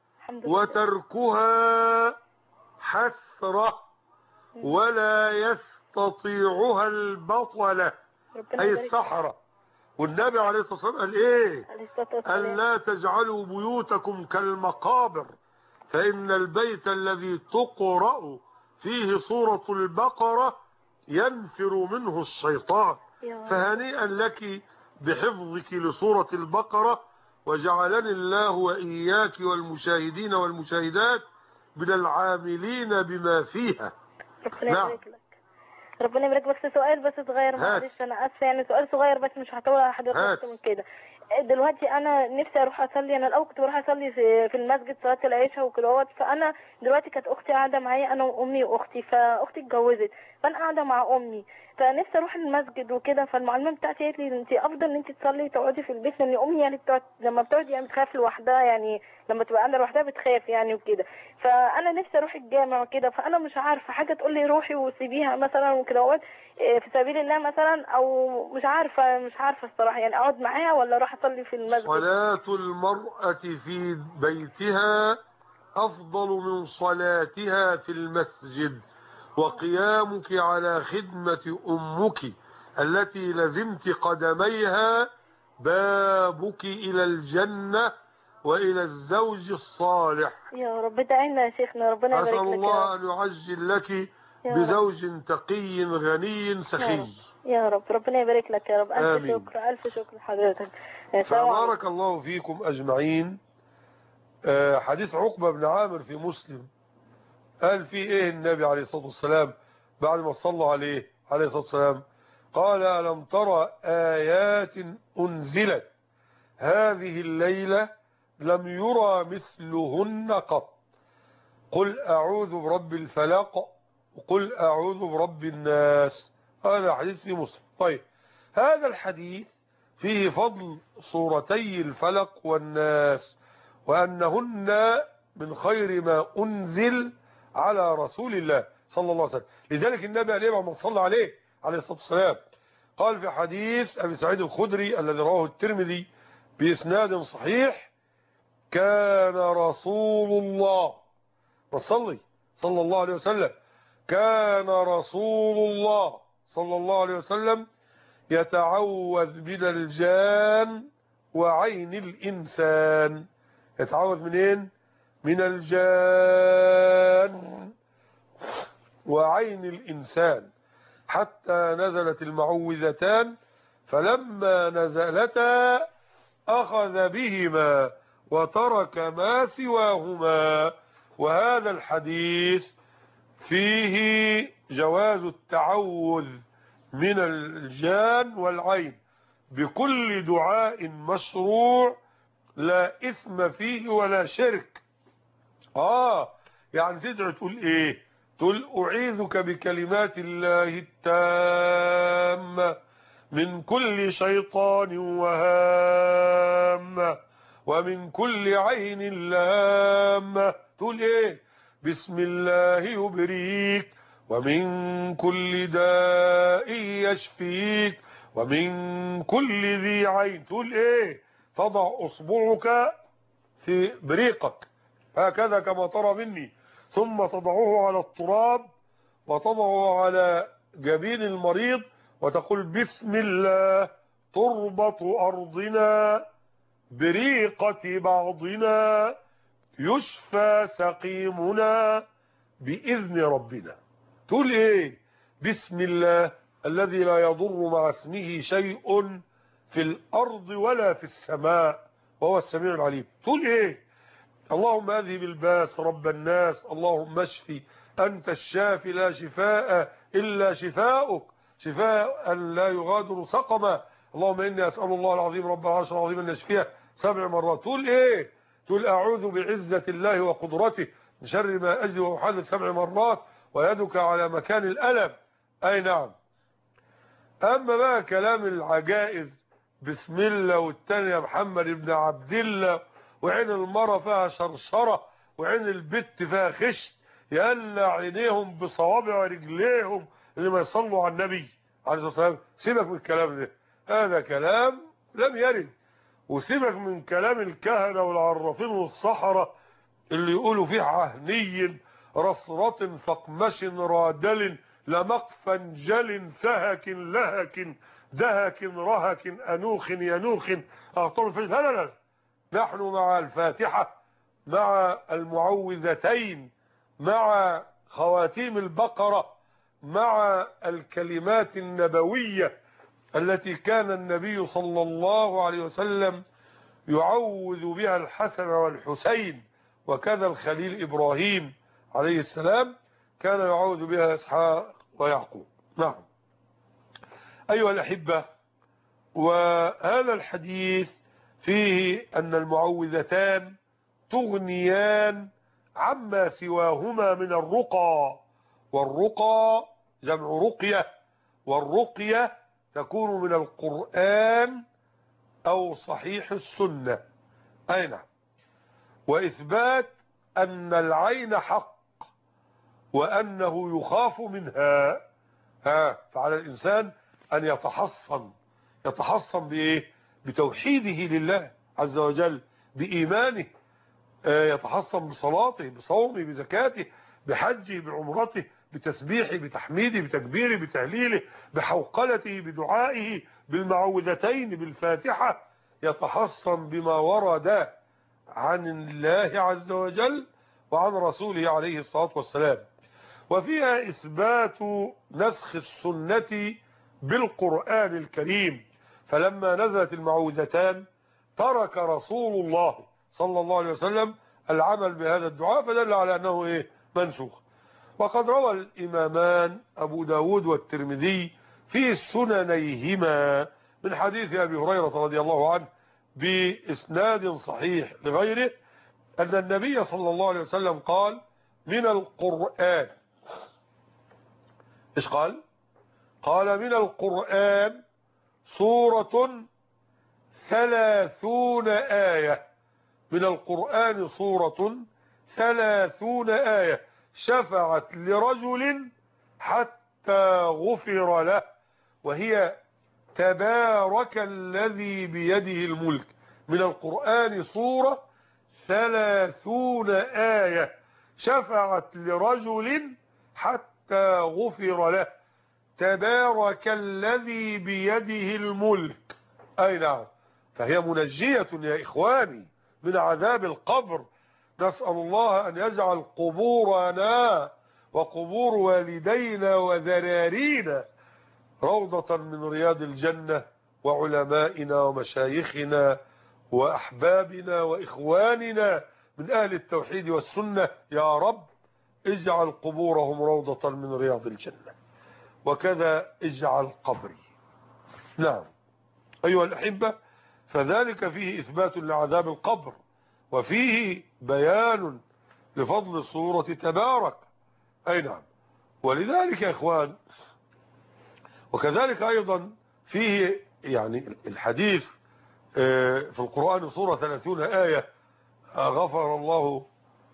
وتركها حسره ولا يستطيعها البطله، اي السحره. والنبي عليه الصلاة والسلام قال ايه؟ عليه الصلاة والسلام. قال لا تجعلوا بيوتكم كالمقابر فإن البيت الذي تقرأ فيه سورة البقرة ينفر منه الشيطان. فهنيئا لك بحفظك لسورة البقرة، وجعلني الله وإياك والمشاهدين والمشاهدات من العاملين بما فيها. ربنا يبارك لك. ربنا يبارك. بس سؤال بس صغير، معلش انا اسفه، يعني سؤال صغير بس مش هطول على حضرتك اكتر من كده. دلوقتي انا نفسي اروح اصلي، انا الاول كنت بروح اصلي في في المسجد صلاه العشاء وكده، فانا دلوقتي كانت اختي قاعده معايا انا وامي واختي، فاختي اتجوزت فانا قاعده مع امي، فنفسي اروح المسجد وكده، فالمعلمه بتاعتي قالت لي انت افضل ان انت تصلي تقعدي في البيت، لان امي يعني بتقعد لما بتقعد يعني بتخاف لوحدها، يعني لما تبقى قاعده لوحدها بتخاف يعني وكده، فانا نفسي اروح الجامع وكده، فانا مش عارفه حاجه تقول لي روحي وسيبيها مثلا وكده في سبيل الله مثلا، او مش عارفه مش عارفه الصراحه، يعني اقعد معاها ولا اروح اصلي في المسجد؟ صلاة المرأة في بيتها أفضل من صلاتها في المسجد، وقيامك على خدمة أمك التي لزمت قدميها بابك إلى الجنة وإلى الزوج الصالح. يا رب دعينا يا شيخنا، ربنا يبارك لك. أسأل الله أن يعجل لك بزوج تقي غني سخي. يا رب ربنا يبارك لك يا رب. ألف آمين. شكر ألف شكر لحضرتك. فبارك الله فيكم أجمعين. حديث عقبة بن عامر في مسلم قال فيه إيه النبي عليه الصلاة والسلام بعد ما صلى عليه عليه الصلاة والسلام؟ قال ألم ترى آيات أنزلت هذه الليلة لم يرى مثلهن قط، قل أعوذ برب الفلق وقل أعوذ برب الناس. هذا حديث في مسلم. طيب هذا الحديث فيه فضل سورتي الفلق والناس، وأنهن من خير ما أنزل على رسول الله صلى الله عليه وسلم. لذلك النبي عليه بعد ما صلى عليه عليه الصلاة والسلام قال في حديث أبي سعيد الخدري الذي رواه الترمذي بإسناد صحيح: كان رسول الله وصلي صلى الله عليه وسلم كان رسول الله صلى الله عليه وسلم يتعوذ من الجان وعين الإنسان. يتعوذ منين؟ من الجان وعين الإنسان، حتى نزلت المعوذتان، فلما نزلتا أخذ بهما وترك ما سواهما. وهذا الحديث فيه جواز التعوذ من الجان والعين بكل دعاء مشروع لا إثم فيه ولا شرك. آه يعني تدعي تقول إيه؟ تقول أعيذك بكلمات الله التامة من كل شيطان وهامة ومن كل عين لامة. تقول إيه؟ بسم الله يبريك ومن كل داء يشفيك ومن كل ذي عين. تقول إيه؟ تضع أصبعك في بريقك هكذا كما ترى مني، ثم تضعه على التراب وتضعه على جبين المريض وتقول بسم الله تربط أرضنا بريقة بعضنا يشفى سقيمنا بإذن ربنا. تقول إيه؟ بسم الله الذي لا يضر مع اسمه شيء في الأرض ولا في السماء وهو السميع العليم. تقول إيه؟ اللهم أذهب الباس رب الناس، اللهم اشفي أنت الشافي لا شفاء إلا شفاؤك شفاء لا يغادر سقما، اللهم إني أسأل الله العظيم رب العرش العظيم أن يشفيه سبع مرات. تقول إيه؟ تقول أعوذ بعزة الله وقدرته من شر ما أجد وأحاذر سبع مرات ويدك على مكان الألم. أي نعم. أما بقى كلام العجائز بسم الله والتانية محمد بن عبد الله وعين المرة فيها شرشرة وعين البت فيها خش يقلع عينيهم بصوابع رجليهم اللي ما يصلوا على النبي عليه الصلاة والسلام. سيبك من الكلام ده، هذا كلام لم يرد. وسيبك من كلام الكهنة والعرافين والصحراء اللي يقولوا فيه عهني رصرة فقمش رادل لمقفا جل سهك لهك دهك رهك أنوخ ينوخ أخطر الفجر. لا لا لا، نحن مع الفاتحة، مع المعوذتين، مع خواتيم البقرة، مع الكلمات النبوية التي كان النبي صلى الله عليه وسلم يعوذ بها الحسن والحسين، وكذا الخليل إبراهيم عليه السلام كان يعوذ بها إسحاق ويعقوب. نعم أيها الأحبة، وهذا الحديث فيه أن المعوذتان تغنيان عما سواهما من الرقى، والرقى جمع رقية، والرقية تكون من القرآن أو صحيح السنة. أي نعم. وإثبات أن العين حق وأنه يخاف منها. ها فعلى الإنسان أن يتحصن يتحصن بإيه؟ بتوحيده لله عز وجل، بإيمانه، يتحصن بصلاته، بصومه، بزكاته، بحجه، بعمرته، بتسبيحه، بتحميده، بتكبيره، بتهليله، بحوقلته، بدعائه، بالمعوذتين، بالفاتحة. يتحصن بما ورد عن الله عز وجل وعن رسوله عليه الصلاة والسلام. وفيها إثبات نسخ السنة بالقرآن الكريم، فلما نزلت المعوذتان ترك رسول الله صلى الله عليه وسلم العمل بهذا الدعاء، فدل على أنه إيه؟ منسوخ. وقد روى الإمامان أبو داود والترمذي في سننيهما من حديث أبي هريرة رضي الله عنه بإسناد صحيح لغيره أن النبي صلى الله عليه وسلم قال: من القرآن، إيش قال؟ قال: من القرآن سورة ثلاثون آية، من القرآن سورة ثلاثون آية شفعت لرجل حتى غفر له، وهي تبارك الذي بيده الملك. من القرآن سورة ثلاثون آية شفعت لرجل حتى غفر له، تبارك الذي بيده الملك. أي نعم، فهي منجية يا إخواني من عذاب القبر. نسأل الله أن يجعل قبورنا وقبور والدينا وذرارينا روضة من رياض الجنة، وعلمائنا ومشايخنا وأحبابنا وإخواننا من أهل التوحيد والسنة. يا رب اجعل قبورهم روضة من رياض الجنة، وكذا اجعل قبري. نعم أيها الأحبة، فذلك فيه إثبات لعذاب القبر، وفيه بيان لفضل سورة تبارك. أي نعم. ولذلك يا إخوان، وكذلك أيضا فيه يعني الحديث في القرآن سورة ثلاثون آية غفر الله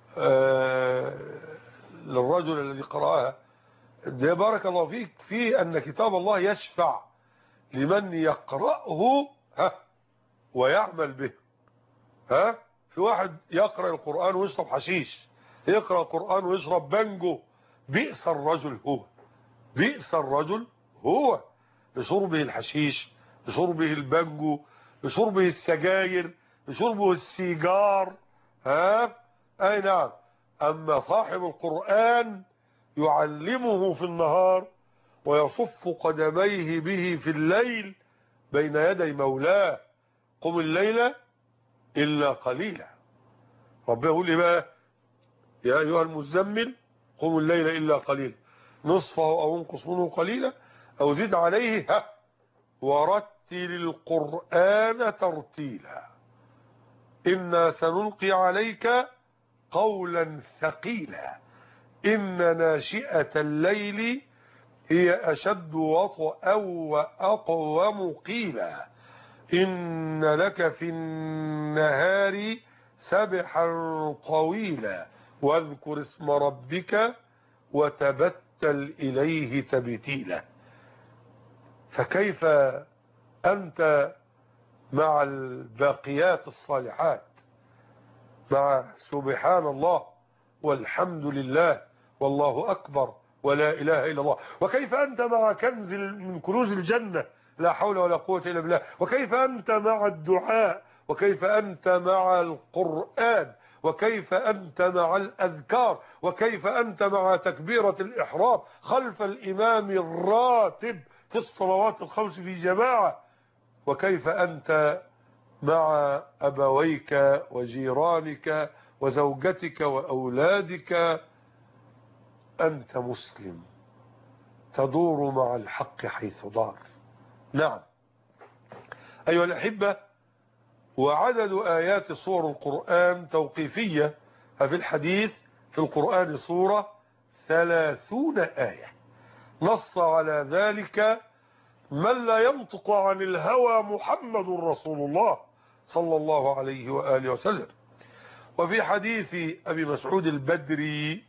للرجل الذي قرأها. بارك الله فيك فيه أن كتاب الله يشفع لمن يقرأه ها ويعمل به. ها في واحد يقرأ القرآن ويشرب حشيش، يقرأ القرآن ويشرب بانجو، بئس الرجل هو، بئس الرجل هو لشربه الحشيش، لشربه البانجو، لشربه السجاير، لشربه السيجار. ها أي نعم. أما صاحب القرآن يعلمه في النهار ويصف قدميه به في الليل بين يدي مولاه. قم الليل إلا قليلا. ربنا يقول لي بقى: يا أيها المزمل قم الليل إلا قليلا نصفه أو انقص منه قليلا أو زد عليه ها ورتل القرآن ترتيلا إنا سنلقي عليك قولا ثقيلا إن ناشئة الليل هي أشد وطئا وأقوم قيلا إن لك في النهار سبحا طويلا واذكر اسم ربك وتبتل إليه تبتيلا. فكيف أنت مع الباقيات الصالحات، مع سبحان الله والحمد لله والله أكبر ولا إله إلا الله؟ وكيف أنت مع كنز من كنوز الجنة لا حول ولا قوة إلا بالله. وكيف أنت مع الدعاء، وكيف أنت مع القرآن، وكيف أنت مع الأذكار، وكيف أنت مع تكبيرة الإحرام خلف الإمام الراتب في الصلوات الخمس في جماعة، وكيف أنت مع أبويك وجيرانك وزوجتك وأولادك. أنت مسلم تدور مع الحق حيث دار. نعم أيها الأحبة، وعدد آيات سور القرآن توقيفية. ففي الحديث في القرآن سورة ثلاثون آية، نص على ذلك من لا ينطق عن الهوى محمد رسول الله صلى الله عليه وآله وسلم. وفي حديث أبي مسعود البدري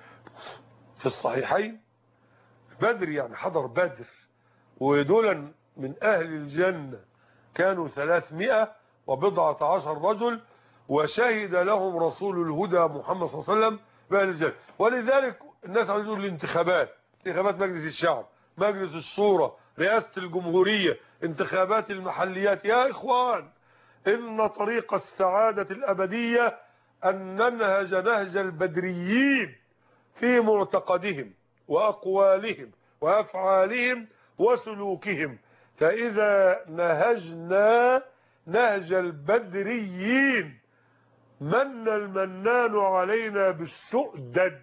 في الصحيحين، بدر يعني حضر بدر، ودولا من أهل الجنة كانوا ثلاثمائة وبضعة عشر رجل، وشهد لهم رسول الهدى محمد صلى الله عليه وسلم بأهل الجنة. ولذلك الناس عايزين يقولوا الانتخابات، انتخابات مجلس الشعب، مجلس الشورى، رئاسة الجمهورية، انتخابات المحليات. يا إخوان، إن طريق السعادة الأبدية أن ننهج نهج البدريين في معتقدهم وأقوالهم وأفعالهم وسلوكهم. فإذا نهجنا نهج البدريين من المنان علينا بالسؤدد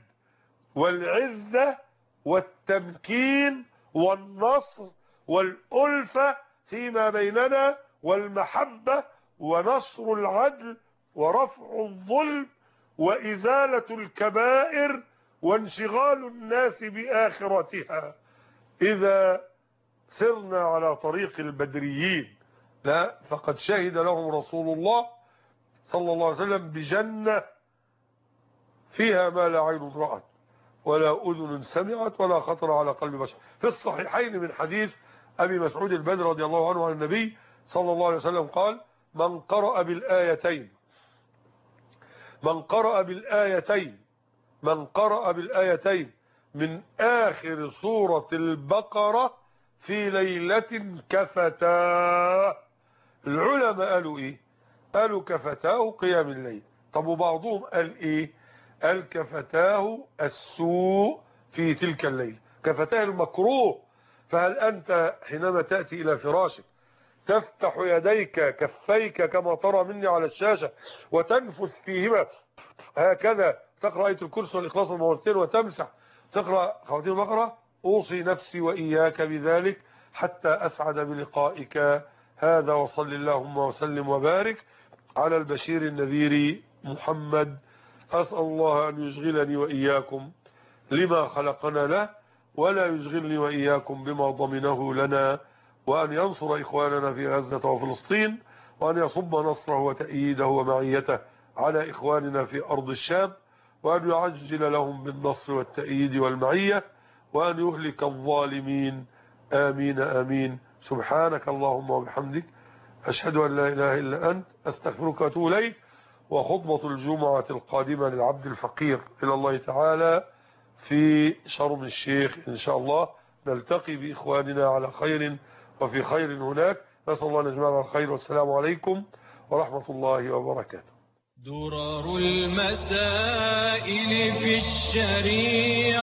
والعزة والتمكين والنصر والألفة فيما بيننا والمحبة ونصر العدل ورفع الظلم وإزالة الكبائر وانشغال الناس بآخرتها. إذا سرنا على طريق البدريين لا فقد شهد لهم رسول الله صلى الله عليه وسلم بجنة فيها ما لا عين رأت ولا أذن سمعت ولا خطر على قلب بشر. في الصحيحين من حديث أبي مسعود البدري رضي الله عنه عن النبي صلى الله عليه وسلم قال: من قرأ بالآيتين من قرأ بالآيتين من قرأ بالآيتين من آخر سورة البقرة في ليلة كفتاه. العلماء قالوا إيه؟ قالوا كفتاه قيام الليل. طب وبعضهم قال إيه؟ قال كفتاه السوء في تلك الليل، كفتاه المكروه. فهل أنت حينما تأتي إلى فراشك تفتح يديك كفيك كما ترى مني على الشاشة وتنفث فيهما هكذا، تقرأ آية الكرسي والإخلاص والمعوذتين وتمسح، تقرأ خواتيم البقرة؟ أوصي نفسي وإياك بذلك حتى أسعد بلقائك. هذا وصل اللهم وسلم وبارك على البشير النذير محمد. أسأل الله أن يشغلني وإياكم لما خلقنا له، ولا يشغلني وإياكم بما ضمنه لنا، وأن ينصر إخواننا في غزة وفلسطين، وأن يصب نصره وتأييده ومعيته على إخواننا في أرض الشام، وأن يعجل لهم بالنصر والتأييد والمعية، وأن يهلك الظالمين. آمين آمين. سبحانك اللهم وبحمدك، أشهد أن لا إله إلا أنت، أستغفرك وأتوب إليك. وخطبة الجمعة القادمة للعبد الفقير إلى الله تعالى في شرم الشيخ إن شاء الله. نلتقي بإخواننا على خير وفي خير هناك. نسأل الله أن يجمعنا على الخير، والسلام عليكم ورحمة الله وبركاته. درر المسائل في الشريعة